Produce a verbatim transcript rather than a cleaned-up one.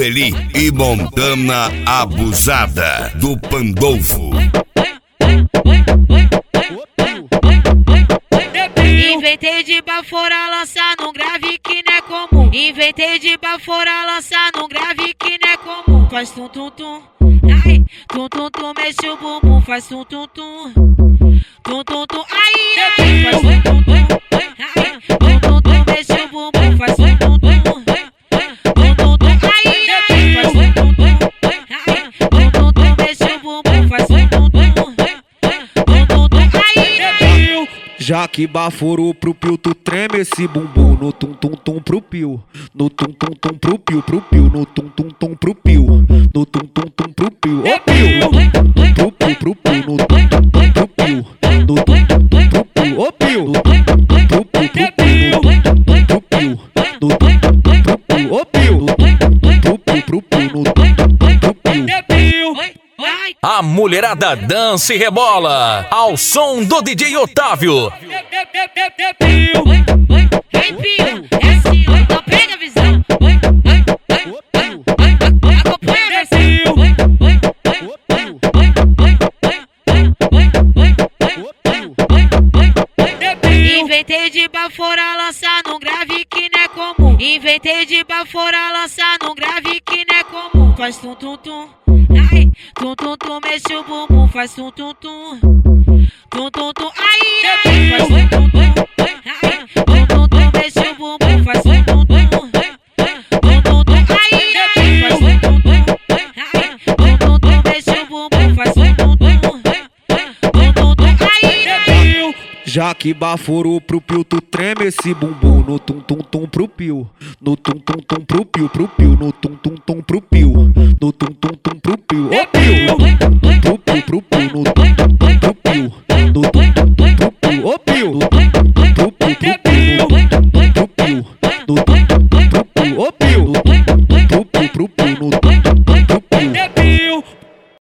Sueli e Montana Abusada do Pandolfo. Inventei de bafora lançar num grave que não é comum. Inventei de bafora lançar num grave que não é comum. Faz tum tum tum, ai, tum tum tum, mexe o bumbum. Faz tum tum tum, tum tum tum, ai, ai. Faz tum tum tum, ai, tum tum tum, mexe o bumbum. Faz tum tum tum, tum tum tum, ai, ai. Faz tum tum tum, ai, tum tum tum, mexe o bumbum. Faz tum tum tum, tum tum tum, ai, ai. Já que baforou pro pio, tu treme esse bumbum no tum tum tum pro pio, no tum tum tum pro pio, pro pio, no tum tum tum pro pio, no tum tum tum pro pio, ô pio, no tum tum pro pio, pro pio, no tum tum tum pro pio, no tum tum tum pro pio, ô pio, no tum tum tum pro pio, pro pio, no tum tum tum pro pio, no tum tum tum pro pio, ô pio, no tum tum tum pro pio, pro pio, no tum tum tum pro pio. A mulherada dança e rebola ao som do D J Otávio. Ei, pio, é assim, não pega a visão. Acompanha a versão. Inventei de bafora lançar num grave que não é comum. Inventei de bafora lançar num grave que não é comum. Faz tum tum tum, ai, tum tum tum, mexe o bumbum. Faz tum tum tum, tum tum tum, ai, ai. Faz tum tum tum, ai, tum tum tum, mexe o bumbum. Faz tum tum tum, tum tum tum, ai, ai. Faz tum tum tum, ai, tum tum tum, mexe o bumbum. Faz tum tum tum, tum tum tum, ai, ai. Já que baforou pro pio, tu treme esse bumbum no tum tum tum pro pio, no tum tum tum pro pio, pro pio, no tum tum tum pro pio, no tum tum tum pro